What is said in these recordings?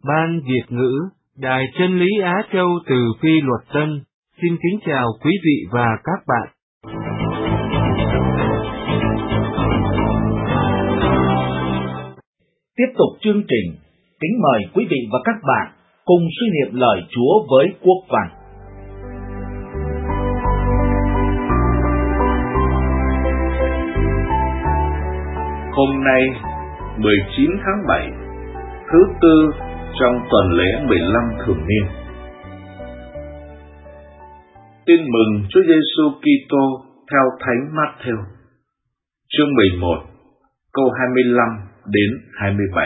Ban Việt ngữ, Đài Chân lý Á Châu từ Phi Luật Tân, xin kính chào quý vị và các bạn. Tiếp tục chương trình, kính mời quý vị và các bạn cùng suy niệm lời Chúa với Quốc Văn. Hôm nay, 19 tháng 7, thứ tư trong tuần lễ 15 thường niên. Tin mừng Chúa Giêsu Kitô theo Thánh Mát-thêu, chương 11, câu 25 đến 27.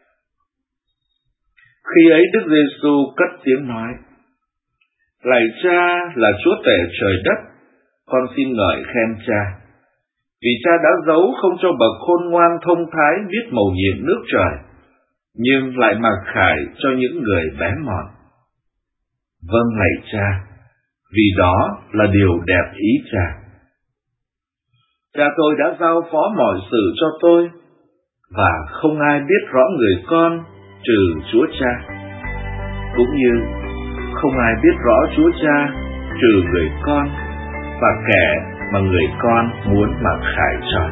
Khi ấy Đức Giêsu cất tiếng nói: Lạy Cha là Chúa tể trời đất, con xin ngợi khen Cha, vì Cha đã giấu không cho bậc khôn ngoan thông thái biết mầu nhiệm nước trời, nhưng lại mặc khải cho những người bé mọn. Vâng lạy Cha, vì đó là điều đẹp ý Cha. Cha tôi đã giao phó mọi sự cho tôi, và không ai biết rõ người con trừ Chúa Cha, cũng như không ai biết rõ Chúa Cha trừ người con và kẻ mà người con muốn mặc khải cho.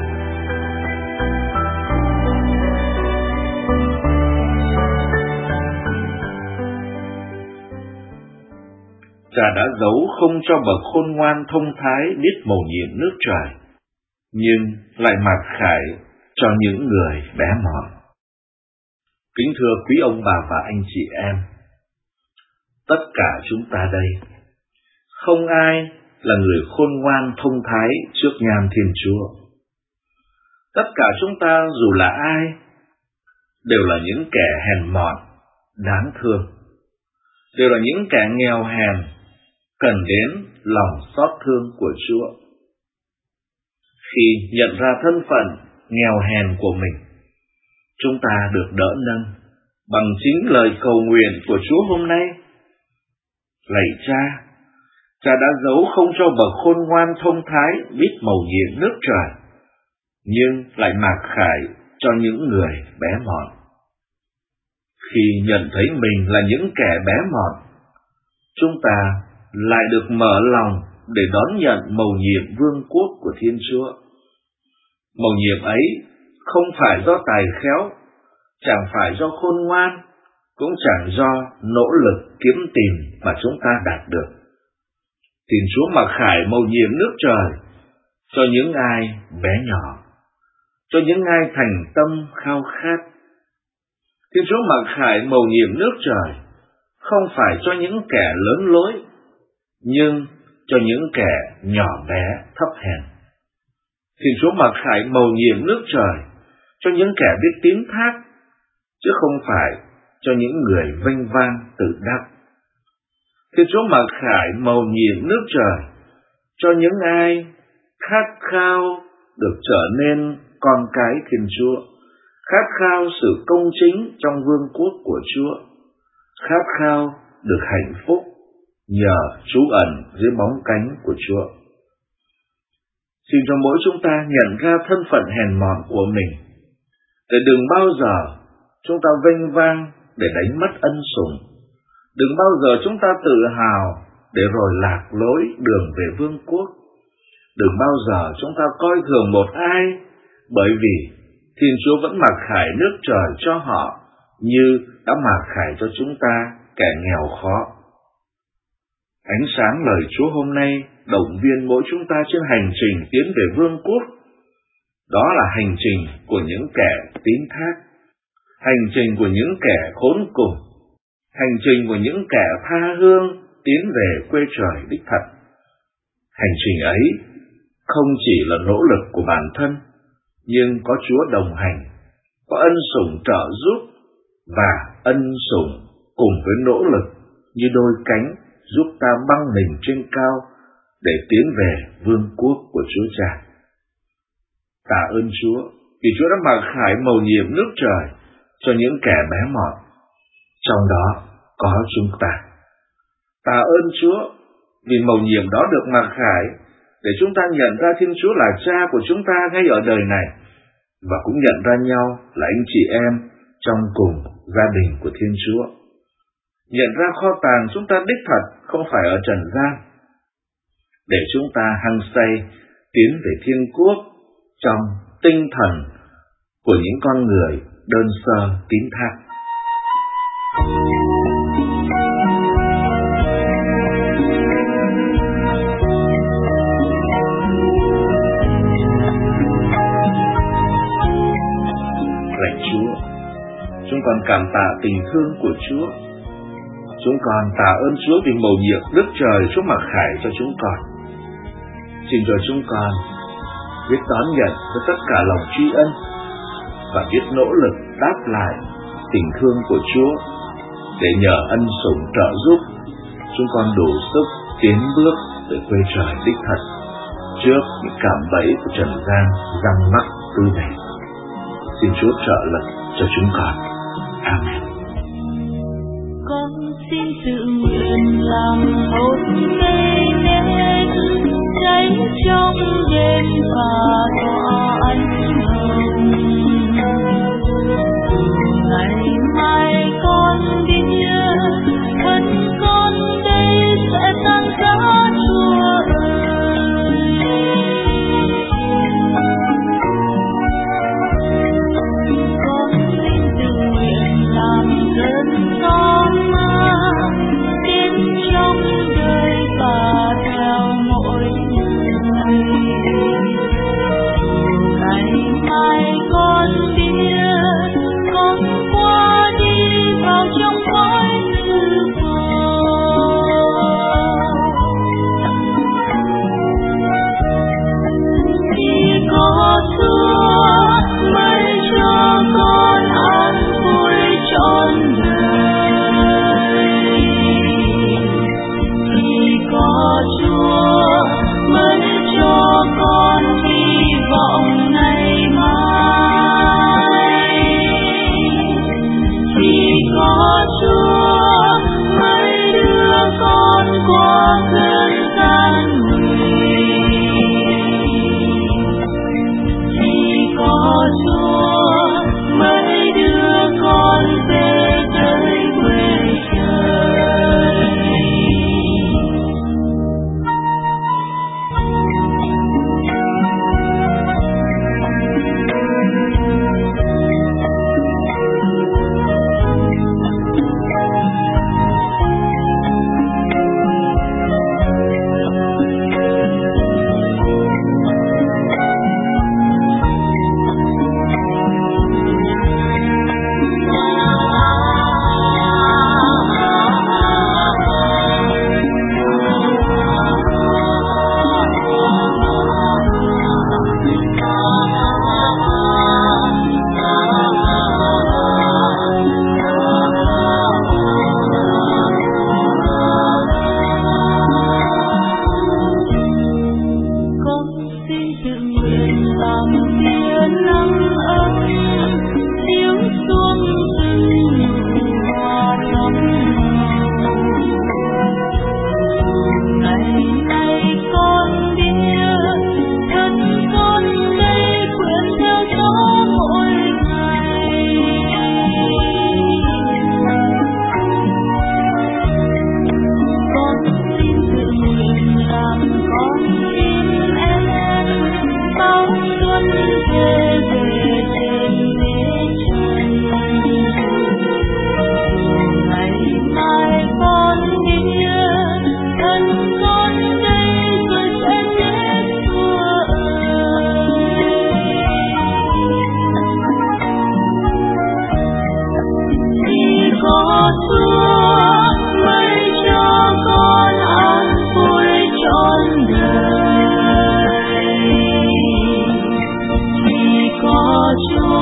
Cha đã giấu không cho bậc khôn ngoan thông thái biết mầu nhiệm nước trời, nhưng lại mặc khải cho những người bé mọn. Kính thưa quý ông bà và anh chị em, tất cả chúng ta đây, không ai là người khôn ngoan thông thái trước nhan Thiên Chúa. Tất cả chúng ta dù là ai, đều là những kẻ hèn mọn, đáng thương, đều là những kẻ nghèo hèn, cần đến lòng xót thương của Chúa. Khi nhận ra thân phận nghèo hèn của mình, chúng ta được đỡ nâng bằng chính lời cầu nguyện của Chúa hôm nay. Lạy Cha, Cha đã giấu không cho bậc khôn ngoan thông thái biết mầu nhiệm nước trời, nhưng lại mặc khải cho những người bé mọn. Khi nhận thấy mình là những kẻ bé mọn, chúng ta lại được mở lòng để đón nhận mầu nhiệm vương quốc của Thiên Chúa. Mầu nhiệm ấy không phải do tài khéo, chẳng phải do khôn ngoan, cũng chẳng do nỗ lực kiếm tìm mà chúng ta đạt được. Thiên Chúa mặc khải mầu nhiệm nước trời cho những ai bé nhỏ, cho những ai thành tâm khao khát. Thiên Chúa mặc khải mầu nhiệm nước trời không phải cho những kẻ lớn lối, nhưng cho những kẻ nhỏ bé thấp hèn. Thiên Chúa mặc khải mầu nhiệm nước trời cho những kẻ biết tín thác, chứ không phải cho những người vênh vang tự đắc. Thiên Chúa mặc khải mầu nhiệm nước trời cho những ai khát khao được trở nên con cái Thiên Chúa, khát khao sự công chính trong vương quốc của Chúa, khát khao được hạnh phúc nhờ trú ẩn dưới bóng cánh của Chúa. Xin cho mỗi chúng ta nhận ra thân phận hèn mọn của mình, để đừng bao giờ chúng ta vênh vang để đánh mất ân sủng, đừng bao giờ chúng ta tự hào để rồi lạc lối đường về vương quốc, đừng bao giờ chúng ta coi thường một ai, bởi vì Thiên Chúa vẫn mặc khải nước trời cho họ như đã mặc khải cho chúng ta kẻ nghèo khó. Ánh sáng lời Chúa hôm nay động viên mỗi chúng ta trên hành trình tiến về vương quốc. Đó là hành trình của những kẻ tín thác, hành trình của những kẻ khốn cùng, hành trình của những kẻ tha hương tiến về quê trời đích thật. Hành trình ấy không chỉ là nỗ lực của bản thân, nhưng có Chúa đồng hành, có ân sủng trợ giúp, và ân sủng cùng với nỗ lực như đôi cánh giúp ta băng mình trên cao để tiến về vương quốc của Chúa Cha. Tạ ơn Chúa vì Chúa đã mặc khải mầu nhiệm nước trời cho những kẻ bé mọn, trong đó có chúng ta. Tạ ơn Chúa vì mầu nhiệm đó được mặc khải để chúng ta nhận ra Thiên Chúa là Cha của chúng ta ngay ở đời này, và cũng nhận ra nhau là anh chị em trong cùng gia đình của Thiên Chúa. Nhận ra kho tàng chúng ta đích thật không phải ở trần gian, để chúng ta hăng say tiến về Thiên Quốc trong tinh thần của những con người đơn sơ tín thác. Lạy Chúa, chúng con cảm tạ tình thương của Chúa. Chúng con tạ ơn Chúa vì mầu nhiệm Đức Trời Chúa mặc khải cho chúng con. Xin cho chúng con biết đón nhận với tất cả lòng tri ân và biết nỗ lực đáp lại tình thương của Chúa, để nhờ ân sủng trợ giúp chúng con đủ sức tiến bước về quê trời đích thật trước những cạm bẫy của trần gian răng mắc tư này. Xin Chúa trợ lực cho chúng con. Amen. Con xin tự nguyện làm một cây nến cháy trong đêm và tỏa ánh hồng. Ngày mai con biết thân con đây sẽ tan giá Chúa ơi. Con xin tự nguyện làm dân con tiến trong đời và theo mỗi người. Ngày mai con biết con qua đi vào trong cõi hư vô. Chỉ có Chúa mới cho con an vui trọn đời. Chỉ có Chúa mới cho con hy vọng ngày mai. Chỉ có Chúa mới đưa con qua cơn gian nguy. Chỉ có Chúa mới đưa con về tới quê trời.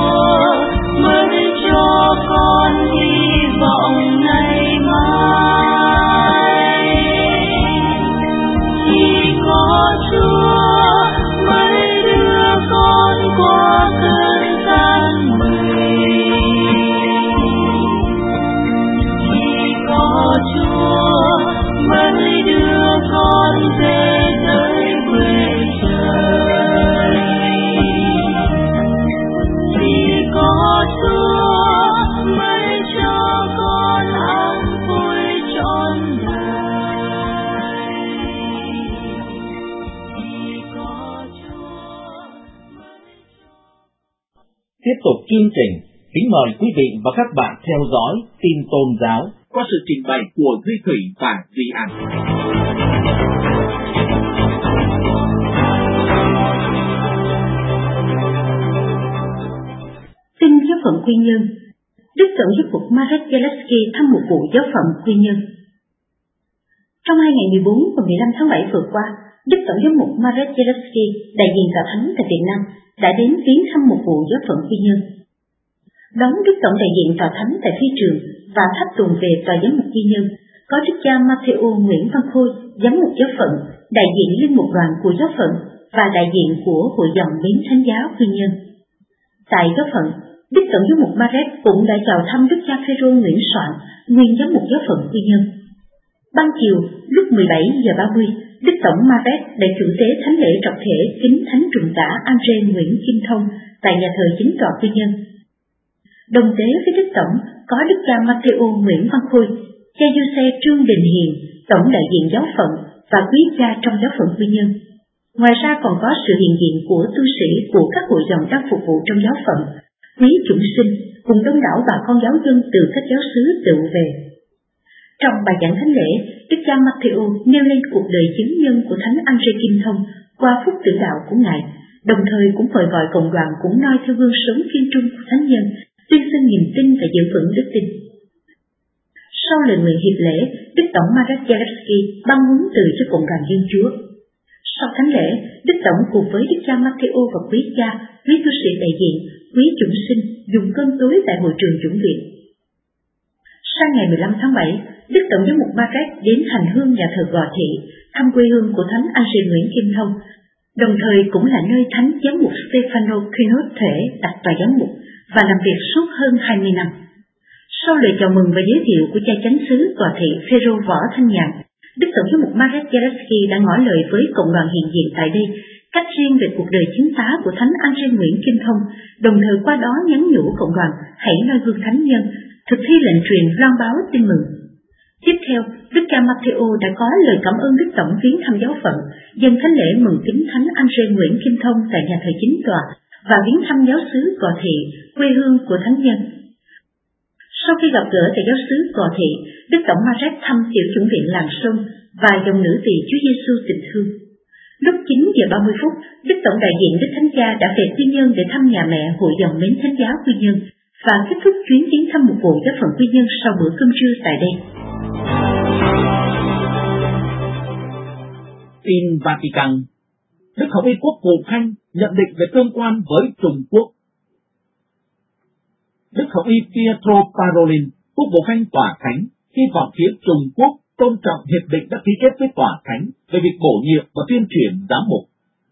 Chúa mới cho con hy vọng ngày mai. tục chương trình, kính mời quý vị và các bạn theo dõi tin tôn giáo qua sự trình bày của Duy Thủy và Duy An. Tin giáo phận Quy Nhơn. Đức Tổng giám mục Marek Zalewski thăm một vụ giáo phận Quy Nhơn. Trong 2 ngày 14 và 15 tháng 7 vừa qua, Đức Tổng giám mục Marek Zalewski, đại diện Tòa Thánh tại Việt Nam, đã đến viếng thăm một vụ giáo phận Quy Nhơn. Đón Đức Tổng đại diện Tòa Thánh tại phi trường và tháp tùng về Tòa giám mục Quy Nhơn có Đức cha Matthew Nguyễn Văn Khôi, giám mục giáo phận, đại diện linh mục đoàn của giáo phận và đại diện của Hội dòng Mến Thánh Giáo Quy Nhơn. Tại giáo phận, Đức Tổng giám mục Marek cũng đã chào thăm Đức cha Phêrô Nguyễn Soạn, nguyên giám mục giáo phận Quy Nhơn. Ban chiều, lúc 17:30, Đức Tổng Marek đã chủ tế thánh lễ trọng thể kính Thánh Trùng Tả Andre Nguyễn Kim Thông tại nhà thờ Chính tòa Quy Nhơn. Đồng tế với Đức Tổng có Đức cha Matthew Nguyễn Văn Khôi, cha Giuse Trương Đình Hiền, Tổng đại diện giáo phận và quý cha trong giáo phận Quy Nhơn. Ngoài ra còn có sự hiện diện của tu sĩ của các hội dòng đang phục vụ trong giáo phận, quý chúng sinh cùng đông đảo bà con giáo dân từ các giáo xứ tự về. Trong bài giảng thánh lễ, Đức cha Matthew nêu lên cuộc đời chứng nhân của Thánh Andre Kim Thông qua phúc tử đạo của Ngài, đồng thời cũng mời gọi cộng đoàn cũng noi theo gương sống kiên trung của Thánh nhân, tuyên xưng niềm tin và giữ vững đức tin. Sau lời nguyện hiệp lễ, Đức Tổng Marek Zalewski ban huấn từ cho cộng đoàn Thiên Chúa. Sau thánh lễ, Đức Tổng cùng với Đức cha Matthew và quý cha, quý tu sĩ đại diện, quý chúng sinh dùng cơm tối tại hội trường chủng viện. Sang ngày 15 tháng 7, Đức Tổng giám mục Marek đến hành hương nhà thờ Gò Thị, thăm quê hương của Thánh Andre Nguyễn Kim Thông, đồng thời cũng là nơi Thánh giám mục Stefano Kynos Thể đặt tòa giám mục và làm việc suốt hơn 20 năm. Sau lời chào mừng và giới thiệu của cha chánh xứ Gò Thị Phêrô Võ Thanh Nhàn, Đức Tổng giám mục Marek Zalewski đã ngỏ lời với cộng đoàn hiện diện tại đây cách riêng về cuộc đời chứng tá của Thánh Andre Nguyễn Kim Thông, đồng thời qua đó nhắn nhủ cộng đoàn hãy noi gương thánh nhân, thực thi lệnh truyền loan báo tin mừng. Tiếp theo, Đức cha Matthew đã có lời cảm ơn Đức Tổng viếng thăm giáo phận, dâng thánh lễ mừng kính Thánh Andre Nguyễn Kim Thông tại nhà thờ Chính tòa và viếng thăm giáo xứ Gò Thị, quê hương của thánh nhân. Sau khi gặp gỡ tại giáo xứ Gò Thị, Đức Tổng Marek thăm tiểu chủng viện Làng Sông và dòng nữ tỳ Chúa Giêsu tình thương. Lúc 9:30, Đức Tổng đại diện Đức Thánh Cha đã về Quy Nhơn để thăm nhà mẹ Hội dòng Mến Thánh Giáo Quy Nhơn và kết thúc chuyến viếng thăm một vụ giáo phận Quy Nhơn sau bữa cơm trưa tại đây. Tin Vatican. Đức Hồng Y Quốc Vụ Khanh nhận định về tương quan với Trung Quốc. Đức Hồng Y Pietro Parolin, Quốc Vụ Khanh Tòa Thánh, hy vọng phía Trung Quốc tôn trọng hiệp định đã ký kết với Tòa Thánh về việc bổ nhiệm và tuyên truyền giám mục.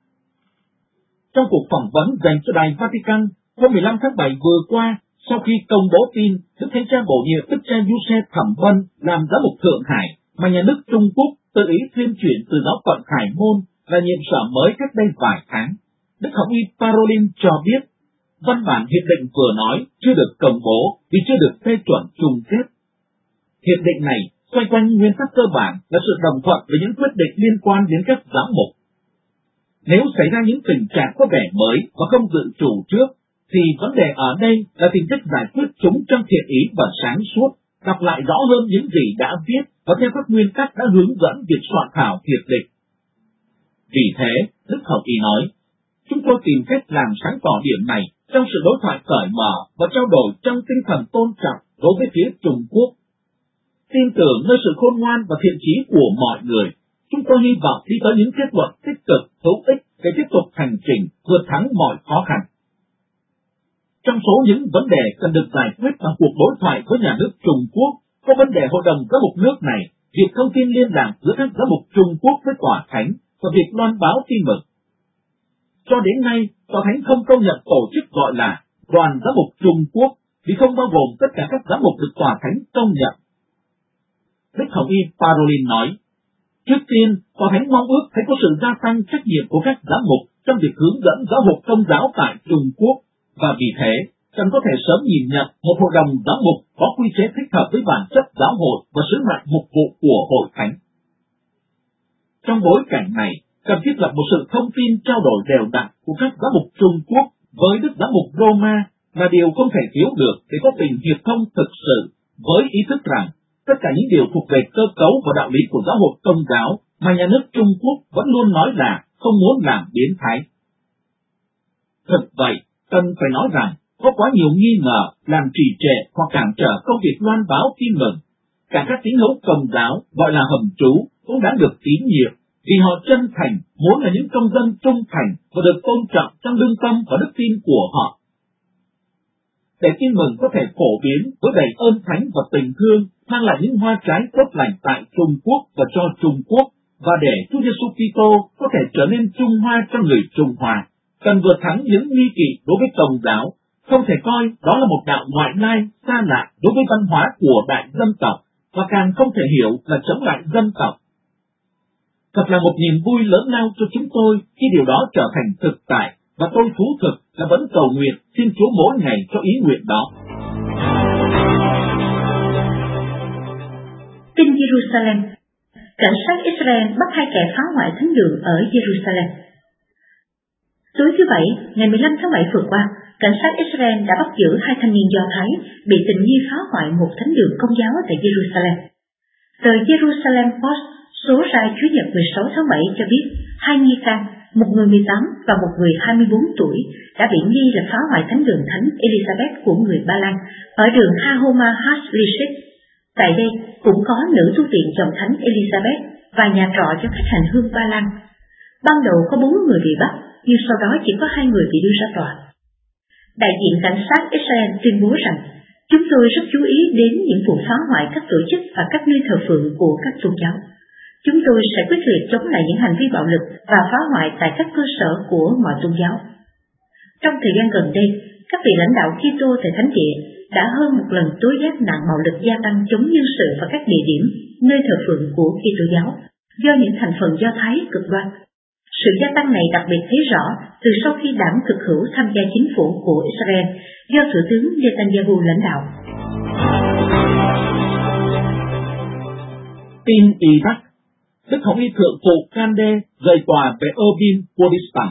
Trong cuộc phỏng vấn dành cho đài Vatican hôm 15 tháng 7 vừa qua, sau khi công bố tin Đức Thánh Cha bổ nhiệm Đức cha Giuse Thẩm Vân làm giám mục Thượng Hải mà nhà nước Trung Quốc tự ý tuyên chuyển từ giáo phận Hải Môn là nhiệm sở mới cách đây vài tháng, Đức Hồng Y Parolin cho biết văn bản hiệp định vừa nói chưa được công bố vì chưa được phê chuẩn chung kết. Hiệp định này xoay quanh nguyên tắc cơ bản là sự đồng thuận với những quyết định liên quan đến các giám mục. Nếu xảy ra những tình trạng có vẻ mới và không dự trù trước, thì vấn đề ở đây là tìm cách giải quyết chúng trong thiện ý và sáng suốt, đọc lại rõ hơn những gì đã viết và theo các nguyên tắc đã hướng dẫn việc soạn thảo hiệp định. Vì thế, Đức Hồng Y nói, chúng tôi tìm cách làm sáng tỏ điểm này trong sự đối thoại cởi mở và trao đổi trong tinh thần tôn trọng đối với phía Trung Quốc. Tin tưởng nơi sự khôn ngoan và thiện chí của mọi người, chúng tôi hy vọng đi tới những kết luận tích cực, hữu ích để tiếp tục hành trình vượt thắng mọi khó khăn. Trong số những vấn đề cần được giải quyết bằng cuộc đối thoại với nhà nước Trung Quốc, có vấn đề Hội đồng Giám mục nước này, việc thông tin liên lạc giữa các giám mục Trung Quốc với Tòa Thánh và việc loan báo tin mừng. Cho đến nay, Tòa Thánh không công nhận tổ chức gọi là Đoàn Giám mục Trung Quốc vì không bao gồm tất cả các giám mục được Tòa Thánh công nhận. Đức Hồng Y Parolin nói, trước tiên, Tòa Thánh mong ước thấy có sự gia tăng trách nhiệm của các giám mục trong việc hướng dẫn giáo hội công giáo tại Trung Quốc, và vì thế, cần có thể sớm nhìn nhận một hội đồng giám mục có quy chế thích hợp với bản chất giáo hội và sứ mệnh mục vụ của hội thánh. Trong bối cảnh này, cần thiết lập một sự thông tin trao đổi đều đặn của các giám mục Trung Quốc với Đức Giám mục Roma là điều không thể thiếu được để có tình hiệp thông thực sự, với ý thức rằng tất cả những điều thuộc về cơ cấu và đạo lý của giáo hội Công giáo mà nhà nước Trung Quốc vẫn luôn nói là không muốn làm biến thái. Thực vậy, cần phải nói rằng có quá nhiều nghi ngờ làm trì trệ hoặc cản trở công việc loan báo tin mừng. Cả các tín hữu Công giáo gọi là hầm trú cũng đã được tín nhiệm vì họ chân thành muốn là những công dân trung thành và được tôn trọng trong lương tâm và đức tin của họ. Để tin mừng có thể phổ biến với đầy ơn thánh và tình thương, mang lại những hoa trái tốt lành tại Trung Quốc và cho Trung Quốc, và để Chúa Giêsu Kitô có thể trở nên Trung Hoa cho người Trung Hoa, cần vượt thắng những nghi kỵ đối với Công giáo, không thể coi đó là một đạo ngoại lai xa lạ đối với văn hóa của đại dân tộc, và càng không thể hiểu là chống lại dân tộc. Thật là một niềm vui lớn lao cho chúng tôi khi điều đó trở thành thực tại, và tôi thú thực là vẫn cầu nguyện xin Chúa mỗi ngày cho ý nguyện đó. Tin Jerusalem. Cảnh sát Israel bắt 2 kẻ phá hoại thánh đường ở Jerusalem. Tối thứ Bảy, ngày 15 tháng 7 vừa qua, cảnh sát Israel đã bắt giữ 2 thanh niên Do Thái bị tình nghi phá hoại một thánh đường Công giáo tại Jerusalem. Tờ Jerusalem Post số ra Chủ nhật 16 tháng 7 cho biết 2 nghi can, một người 18 và một người 24 tuổi, đã bị nghi là phá hoại thánh đường Thánh Elizabeth của người Ba Lan ở đường Hahoma Hashlishit. Tại đây cũng có nữ tu viện dòng Thánh Elizabeth và nhà trọ cho khách hành hương Ba Lan. Ban đầu có 4 người bị bắt, nhưng sau đó chỉ có 2 người bị đưa ra tòa. Đại diện cảnh sát Israel tuyên bố rằng, chúng tôi rất chú ý đến những vụ phá hoại các tổ chức và các nơi thờ phượng của các tôn giáo. Chúng tôi sẽ quyết liệt chống lại những hành vi bạo lực và phá hoại tại các cơ sở của mọi tôn giáo. Trong thời gian gần đây, các vị lãnh đạo Kitô tại Thánh Địa đã hơn một lần tố giác nạn bạo lực gia tăng chống nhân sự và các địa điểm, nơi thờ phượng của Kitô giáo do những thành phần Do Thái cực đoan. Sự gia tăng này đặc biệt thấy rõ từ sau khi đảng cực hữu tham gia chính phủ của Israel do Thủ tướng Netanyahu lãnh đạo. Tin Iraq. Đức Hồng Y Thượng phụ Kande rời tòa về Erbil, Kurdistan.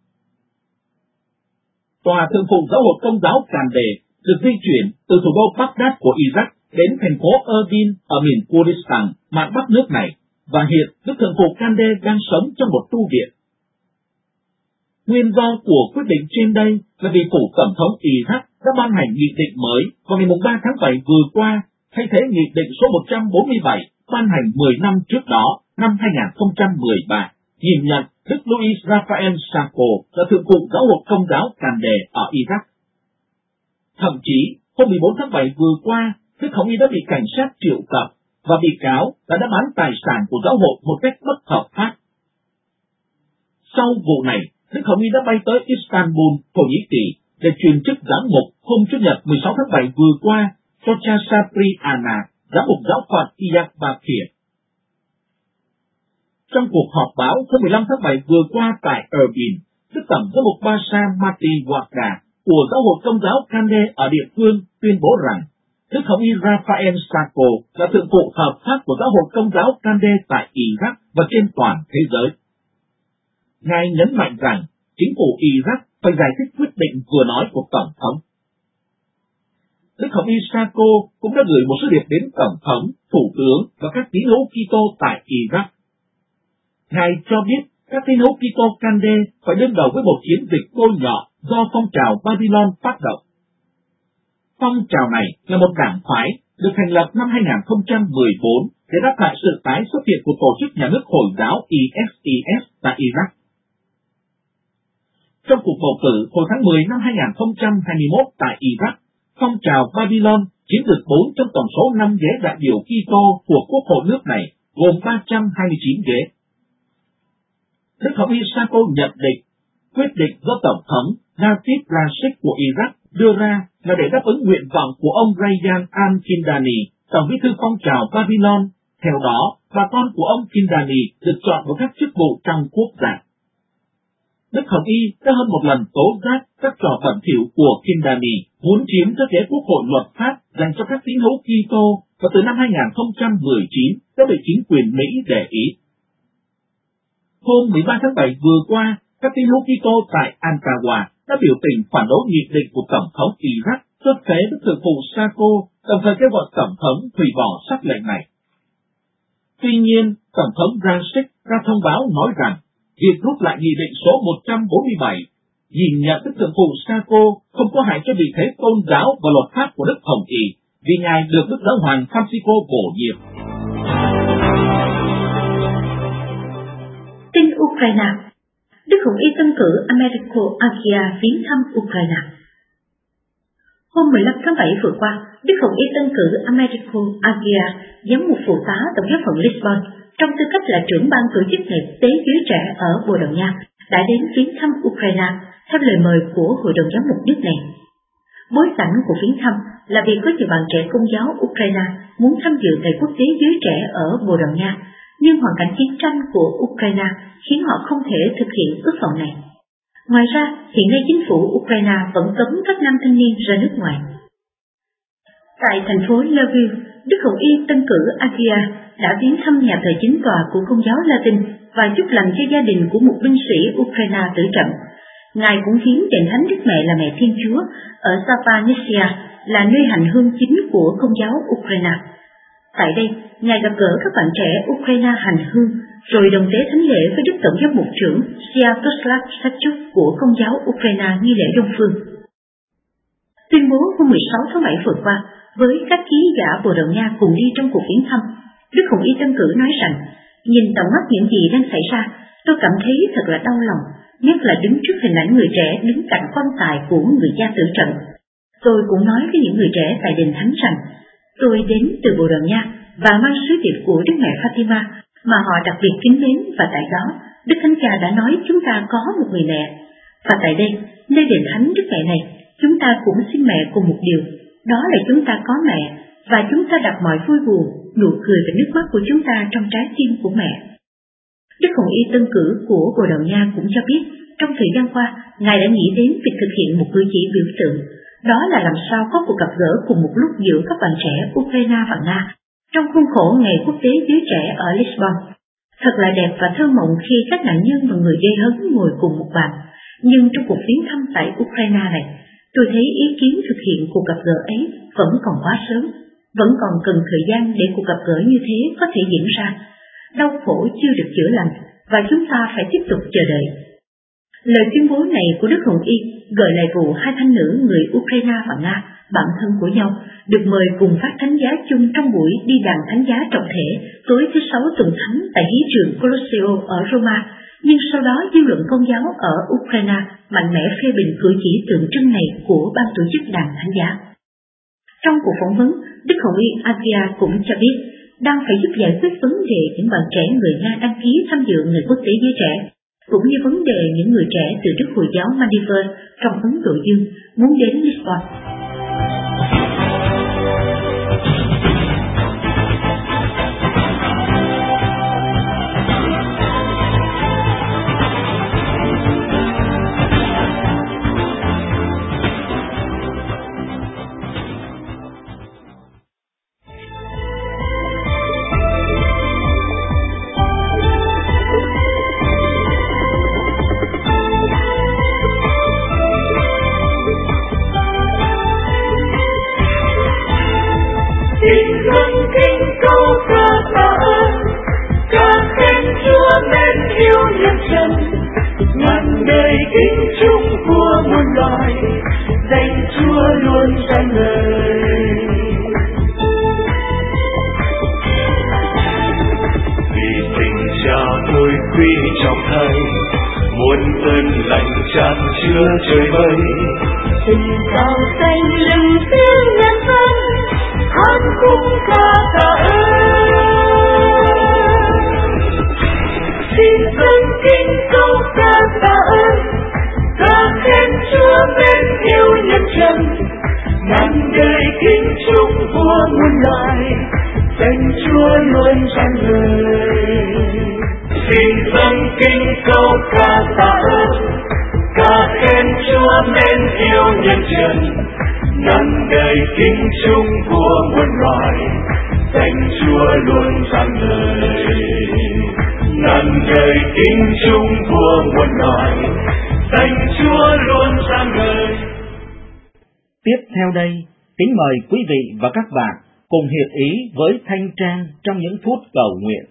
Tòa Thượng phụ Giáo hội Công giáo Kande được di chuyển từ thủ đô Baghdad của Iraq đến thành phố Erbil ở miền Kurdistan, mạn bắc nước này, và hiện Đức Thượng phụ Kande đang sống trong một tu viện. Nguyên do của quyết định trên đây là vì phủ Tổng thống Iraq đã ban hành nghị định mới vào ngày 3 tháng 7 vừa qua, thay thế nghị định số 147 ban hành 10 năm trước đó, năm 2013, nhìn nhận Đức Louis Raphael Sako là Thượng phụ Giáo hội Công giáo Kande ở Iraq. Thậm chí, hôm 14 tháng 7 vừa qua, Đức Hồng Y đã bị cảnh sát triệu tập và bị cáo đã bán tài sản của giáo hội một cách bất hợp pháp. Sau vụ này, Đức Hồng Y đã bay tới Istanbul, Thổ Nhĩ Kỳ để truyền chức giám mục hôm Chủ nhật 16 tháng 7 vừa qua cho cha Sabri Ana, giám mục giáo phận Diyarbakir. Trong cuộc họp báo hôm 15 tháng 7 vừa qua tại Erbil, Đức Tổng giám mục Basa Mati Wada của Giáo hội Công giáo Kande ở địa phương tuyên bố rằng Đức Hồng Y Raphael Sako là thượng phụ hợp pháp của Giáo hội Công giáo Kande tại Iraq và trên toàn thế giới. Ngài nhấn mạnh rằng chính phủ Iraq phải giải thích quyết định vừa nói của Tổng thống. Đức Hồng Y Sako cũng đã gửi một sứ điệp đến Tổng thống, Thủ tướng và các tín hữu Kitô tại Iraq. Ngài cho biết các tín hữu Kitô Kande phải đương đầu với một chiến dịch bôi nhọ do phong trào Babylon phát động. Phong trào này là một đảng phái được thành lập năm 2014 để đáp lại sự tái xuất hiện của tổ chức nhà nước Hồi giáo ISIS tại Iraq. Trong cuộc bầu cử hồi tháng 10 năm 2021 tại Iraq, phong trào Babylon chiếm được 4 trong tổng số 5 ghế đại biểu Kitô thuộc Quốc hội nước này, gồm 329 ghế. Đức Hồng Y Sako nhận định, quyết định do Tổng thống Nativ Rashid của Iraq đưa ra là để đáp ứng nguyện vọng của ông Rayyan al-Kindani, Tổng bí thư phong trào Babylon. Theo đó, bà con của ông Kindani được chọn vào các chức vụ trong quốc gia. Đức Hồng Y đã hơn một lần tố giác các trò bẩn thỉu của Kindani muốn chiếm các ghế quốc hội luật pháp dành cho các tín hữu Kitô và từ năm 2019 đã bị chính quyền Mỹ để ý. Hôm 13 tháng 7 vừa qua, các tín hữu Kitô tại Ankara đã biểu tình phản đối nghị định của Tổng thống Iraq xuất phế bức thượng phụ Sako, đồng thời kêu gọi Tổng thống hủy bỏ sắc lệnh này. Tuy nhiên, Tổng thống Rashid ra thông báo nói rằng việc rút lại nghị định số 147 nhìn nhận bức thượng phụ Sako không có hại cho vị thế tôn giáo và luật pháp của Đức Hồng Y, vì ngài được Đức Giáo hoàng Francisco bổ nhiệm. Tin Ukraine. Đức Hồng Y tân cử Americo Agia viếng thăm Ukraine. Hôm 15 tháng 7 vừa qua, Đức Hồng Y tân cử Americo Agia, giám mục phụ tá Tổng giáo phận Lisbon, trong tư cách là trưởng ban tổ chức ngày quốc tế giới trẻ ở Bồ Đào Nha, đã đến viếng thăm Ukraine theo lời mời của Hội đồng giám mục nước này. Bối cảnh của viếng thăm là việc có nhiều bạn trẻ Công giáo Ukraine muốn tham dự ngày quốc tế giới trẻ ở Bồ Đào Nha, nhưng hoàn cảnh chiến tranh của Ukraine khiến họ không thể thực hiện ước vọng này. Ngoài ra, hiện nay chính phủ Ukraine vẫn cấm các nam thanh niên ra nước ngoài. Tại thành phố Lviv, Đức Hồng Y tân cử Agia đã viếng thăm nhà thờ chính tòa của Công giáo Latin và chúc lành cho gia đình của một binh sĩ Ukraine tử trận. Ngài cũng viếng đền thánh Đức Mẹ là Mẹ Thiên Chúa ở Zaporizhzhia, là nơi hành hương chính của Công giáo Ukraine. Tại đây, Ngài gặp gỡ các bạn trẻ Ukraine hành hương, rồi đồng tế thánh lễ với Đức Tổng giám mục trưởng Sviatoslav Sachuk của Công giáo Ukraine nghi lễ Đông Phương. Tuyên bố hôm 16 tháng 7 vừa qua, với các ký giả Bồ Đào Nha cùng đi trong cuộc viếng thăm, Đức Hồng Y tân cử nói rằng, nhìn tận mắt những gì đang xảy ra, tôi cảm thấy thật là đau lòng, nhất là đứng trước hình ảnh người trẻ đứng cạnh quan tài của người cha tử trận. Tôi cũng nói với những người trẻ tại đền thánh rằng, tôi đến từ Bồ Đào Nha và mang sứ điệp của Đức Mẹ Fatima mà họ đặc biệt kính mến, và tại đó Đức Thánh Cha đã nói chúng ta có một người mẹ. Và tại đây, nơi đền thánh Đức Mẹ này, chúng ta cũng xin mẹ cùng một điều, đó là chúng ta có mẹ, và chúng ta đặt mọi vui buồn, nụ cười và nước mắt của chúng ta trong trái tim của mẹ. Đức Hồng Y tân cử của Bồ Đào Nha cũng cho biết, trong thời gian qua, Ngài đã nghĩ đến việc thực hiện một cử chỉ biểu tượng, đó là làm sao có cuộc gặp gỡ cùng một lúc giữa các bạn trẻ Ukraine và Nga, trong khuôn khổ Ngày Quốc tế Giới Trẻ ở Lisbon. Thật là đẹp và thơ mộng khi các nạn nhân và người gây hấn ngồi cùng một bàn, nhưng trong cuộc viếng thăm tại Ukraine này, tôi thấy ý kiến thực hiện cuộc gặp gỡ ấy vẫn còn quá sớm, vẫn còn cần thời gian để cuộc gặp gỡ như thế có thể diễn ra. Đau khổ chưa được chữa lành và chúng ta phải tiếp tục chờ đợi. Lời tuyên bố này của Đức Hồng Y gợi lại vụ hai thanh nữ người Ukraine và Nga, bạn thân của nhau, được mời cùng phát thánh giá chung trong buổi đi đàn thánh giá trọng thể tối thứ Sáu tuần thánh tại hí trường Colosseo ở Roma, nhưng sau đó dư luận Công giáo ở Ukraine mạnh mẽ phê bình cử chỉ tượng trưng này của ban tổ chức đàn thánh giá. Trong cuộc phỏng vấn, Đức Hồng Y Agia cũng cho biết đang phải giúp giải quyết vấn đề những bạn trẻ người Nga đăng ký tham dự Ngày Quốc tế Giới Trẻ, cũng như vấn đề những người trẻ từ Đức Hồi giáo Maldives trong Ấn Độ Dương muốn đến Lisbon. Trời vơi tình cao xanh lừng tiếng nhân dân hát khúc ca tạ ơn, xin dâng kính câu ca tạ ơn, ca khen Chúa mến yêu nhân trần, ngàn đời kính chúc vua muôn loài, danh Chúa luôn tràn lời. Xin dâng kính câu ca tạ ơn, ca khen Chúa mến yêu nhân trần, ngàn đời kính chung của muôn loài, danh Chúa luôn tràn lời. Ngàn đời kính chung của muôn loài, danh Chúa luôn sáng ngời. Tiếp theo đây, kính mời quý vị và các bạn cùng hiệp ý với Thanh Trang trong những phút cầu nguyện.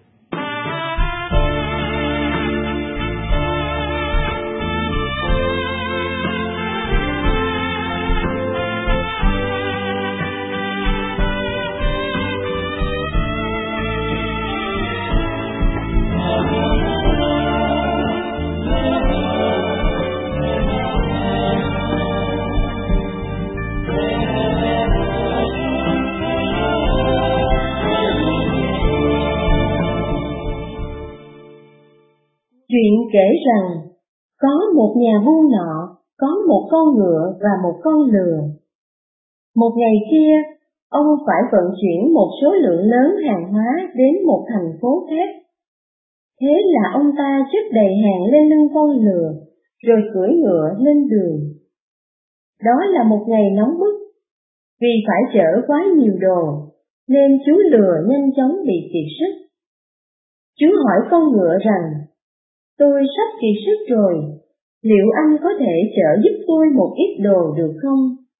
Chuyện kể rằng, có một nhà vua nọ, có một con ngựa và một con lừa. Một ngày kia, ông phải vận chuyển một số lượng lớn hàng hóa đến một thành phố khác. Thế là ông ta chất đầy hàng lên lưng con lừa, rồi cưỡi ngựa lên đường. Đó là một ngày nóng bức. Vì phải chở quá nhiều đồ, nên chú lừa nhanh chóng bị kiệt sức. Chú hỏi con ngựa rằng, tôi sắp kiệt sức rồi, liệu anh có thể chở giúp tôi một ít đồ được không?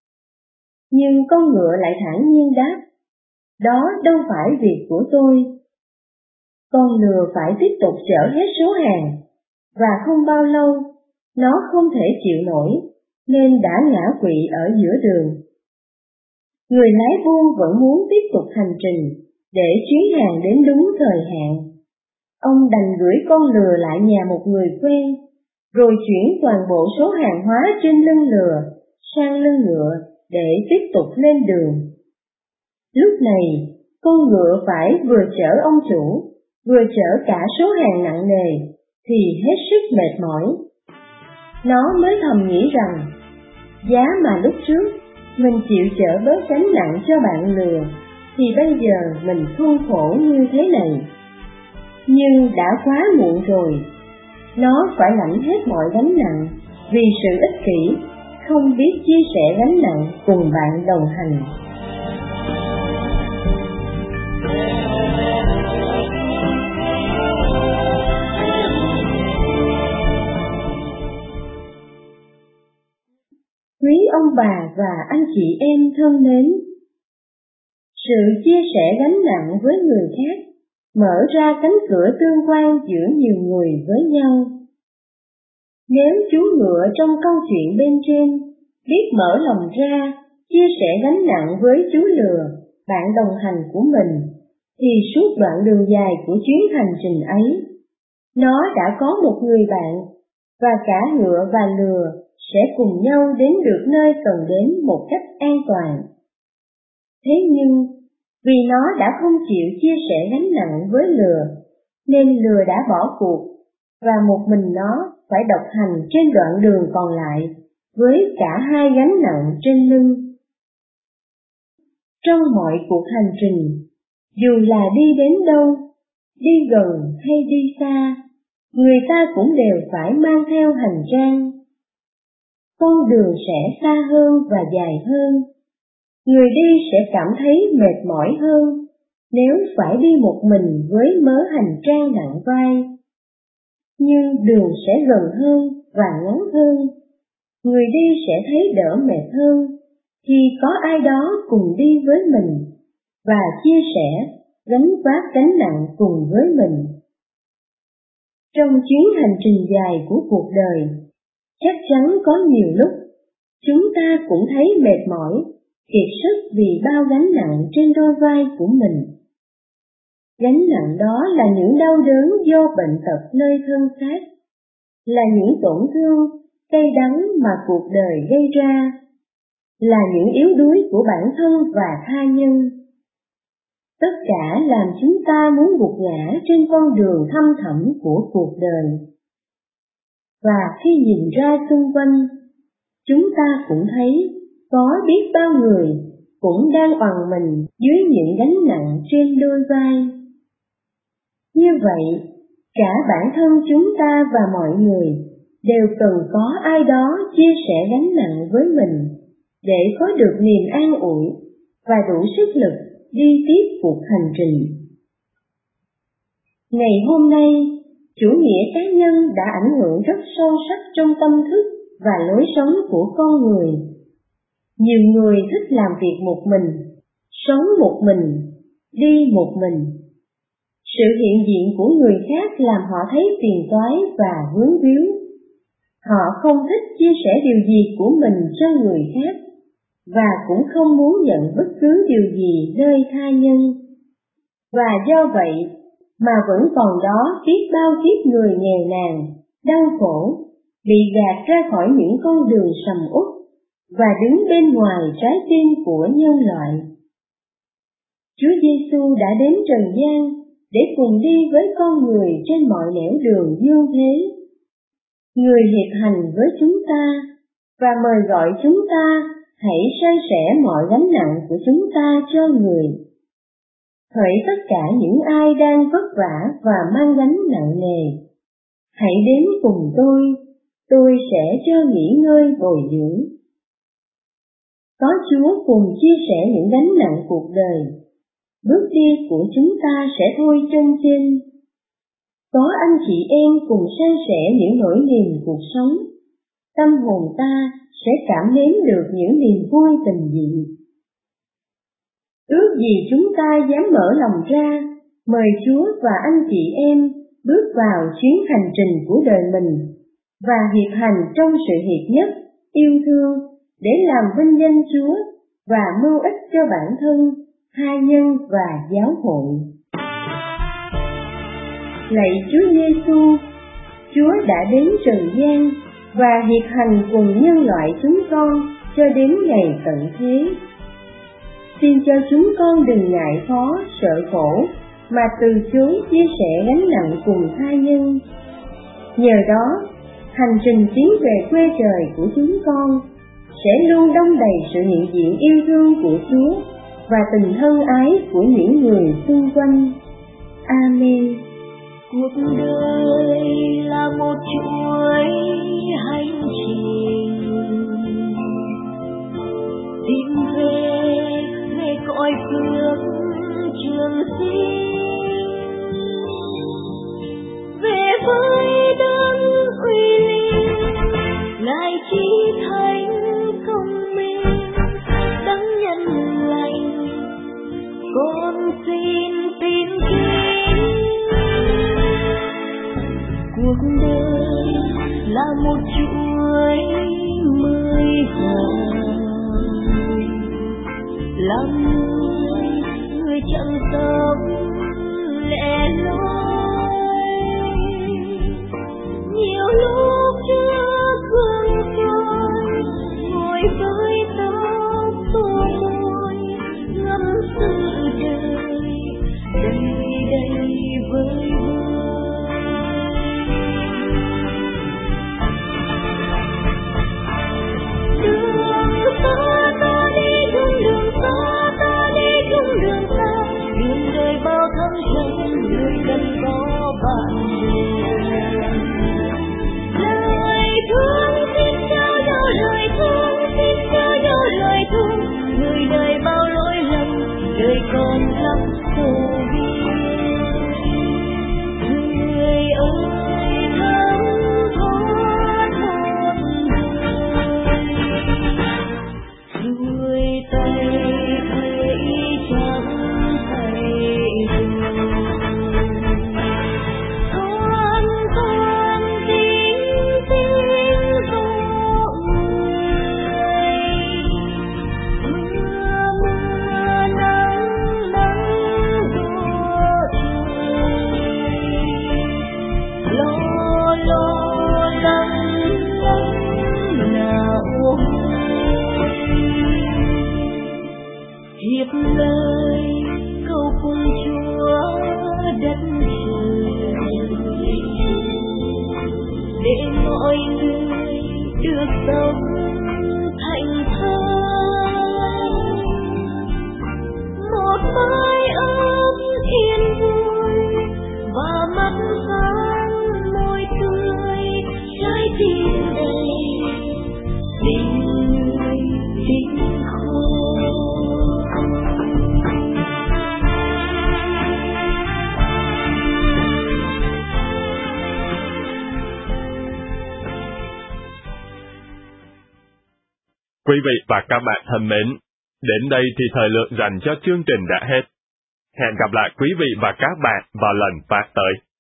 Nhưng con ngựa lại thản nhiên đáp, đó đâu phải việc của tôi. Con lừa phải tiếp tục chở hết số hàng, và không bao lâu, nó không thể chịu nổi, nên đã ngã quỵ ở giữa đường. Người lái buôn vẫn muốn tiếp tục hành trình, để chuyến hàng đến đúng thời hạn. Ông đành gửi con lừa lại nhà một người quen, rồi chuyển toàn bộ số hàng hóa trên lưng lừa sang lưng ngựa để tiếp tục lên đường. Lúc này, con ngựa phải vừa chở ông chủ, vừa chở cả số hàng nặng nề, thì hết sức mệt mỏi. Nó mới thầm nghĩ rằng, giá mà lúc trước mình chịu chở bớt gánh nặng cho bạn lừa, thì bây giờ mình không khổ như thế này. Nhưng đã quá muộn rồi, nó phải lãnh hết mọi gánh nặng vì sự ích kỷ, không biết chia sẻ gánh nặng cùng bạn đồng hành. Quý ông bà và anh chị em thân mến, sự chia sẻ gánh nặng với người khác mở ra cánh cửa tương quan giữa nhiều người với nhau. Nếu chú ngựa trong câu chuyện bên trên biết mở lòng ra, chia sẻ gánh nặng với chú lừa, bạn đồng hành của mình, thì suốt đoạn đường dài của chuyến hành trình ấy, nó đã có một người bạn, và cả ngựa và lừa sẽ cùng nhau đến được nơi cần đến một cách an toàn. Thế nhưng, vì nó đã không chịu chia sẻ gánh nặng với lừa, nên lừa đã bỏ cuộc, và một mình nó phải độc hành trên đoạn đường còn lại, với cả hai gánh nặng trên lưng. Trong mọi cuộc hành trình, dù là đi đến đâu, đi gần hay đi xa, người ta cũng đều phải mang theo hành trang. Con đường sẽ xa hơn và dài hơn. Người đi sẽ cảm thấy mệt mỏi hơn nếu phải đi một mình với mớ hành trang nặng vai. Nhưng đường sẽ gần hơn và ngắn hơn. Người đi sẽ thấy đỡ mệt hơn khi có ai đó cùng đi với mình và chia sẻ, gánh vác gánh nặng cùng với mình. Trong chuyến hành trình dài của cuộc đời, chắc chắn có nhiều lúc chúng ta cũng thấy mệt mỏi, kiệt sức vì bao gánh nặng trên đôi vai của mình. Gánh nặng đó là những đau đớn do bệnh tật nơi thân xác, là những tổn thương, cay đắng mà cuộc đời gây ra, là những yếu đuối của bản thân và tha nhân. Tất cả làm chúng ta muốn gục ngã trên con đường thăm thẳm của cuộc đời. Và khi nhìn ra xung quanh, chúng ta cũng thấy có biết bao người cũng đang oằn mình dưới những gánh nặng trên đôi vai. Như vậy, cả bản thân chúng ta và mọi người đều cần có ai đó chia sẻ gánh nặng với mình để có được niềm an ủi và đủ sức lực đi tiếp cuộc hành trình. Ngày hôm nay, Chủ nghĩa cá nhân đã ảnh hưởng rất sâu sắc trong tâm thức và lối sống của con người. Nhiều người thích làm việc một mình, sống một mình, đi một mình. Sự hiện diện của người khác làm họ thấy phiền toái và vướng víu. Họ không thích chia sẻ điều gì của mình cho người khác, và cũng không muốn nhận bất cứ điều gì nơi tha nhân. Và do vậy mà vẫn còn đó biết bao kiếp người nghèo nàn, đau khổ, bị gạt ra khỏi những con đường sầm uất và đứng bên ngoài trái tim của nhân loại. Chúa Giêsu đã đến trần gian để cùng đi với con người trên mọi nẻo đường dương thế. Người hiệp hành với chúng ta và mời gọi chúng ta hãy san sẻ mọi gánh nặng của chúng ta cho người. Hỡi tất cả những ai đang vất vả và mang gánh nặng nề, hãy đến cùng tôi sẽ cho nghỉ ngơi bồi dưỡng. Có Chúa cùng chia sẻ những gánh nặng cuộc đời, bước đi của chúng ta sẽ thôi chân trên. Có anh chị em cùng san sẻ những nỗi niềm cuộc sống, tâm hồn ta sẽ cảm nếm được những niềm vui tình dị. Ước gì chúng ta dám mở lòng ra, mời Chúa và anh chị em bước vào chuyến hành trình của đời mình và hiệp hành trong sự hiệp nhất, yêu thương để làm vinh danh Chúa và mưu ích cho bản thân, tha nhân và giáo hội. Lạy Chúa Giêsu, Chúa đã đến trần gian và hiệp hành cùng nhân loại chúng con cho đến ngày tận thế. Xin cho chúng con đừng ngại khó, sợ khổ, mà từ chối chia sẻ gánh nặng cùng tha nhân. Nhờ đó, hành trình tiến về quê trời của chúng con sẽ luôn đong đầy sự hiện diện yêu thương của Chúa và tình thân ái của những người xung quanh. Amen. Cuộc đời là một chuỗi hành trình tìm về cõi phước trường sinh, về với đấng uy linh, ngài chí thánh công minh, đấng nhân lành, con xin tin kính. Cuộc đời là một chuỗi mươi vòng, làm người chẳng sống lẻ loi, nhiều lúc chưa gương tôi ngồi với tóc tô môi ngắm sự đời đầy vơi người đời bao lỗi lầm, đời còn lắm khổ biếc. Người ơi thấm thoát hồn người, tay thấy chẳng thấy con tin tin vô hiệp lời cầu cùng Chúa đất trời để mọi người được sống thành thơi, một mái ấm yên vui và mắt sáng môi tươi, trái tim đầy tình người tình khôn. Quý vị và các bạn thân mến, đến đây thì thời lượng dành cho chương trình đã hết. Hẹn gặp lại quý vị và các bạn vào lần phát tới.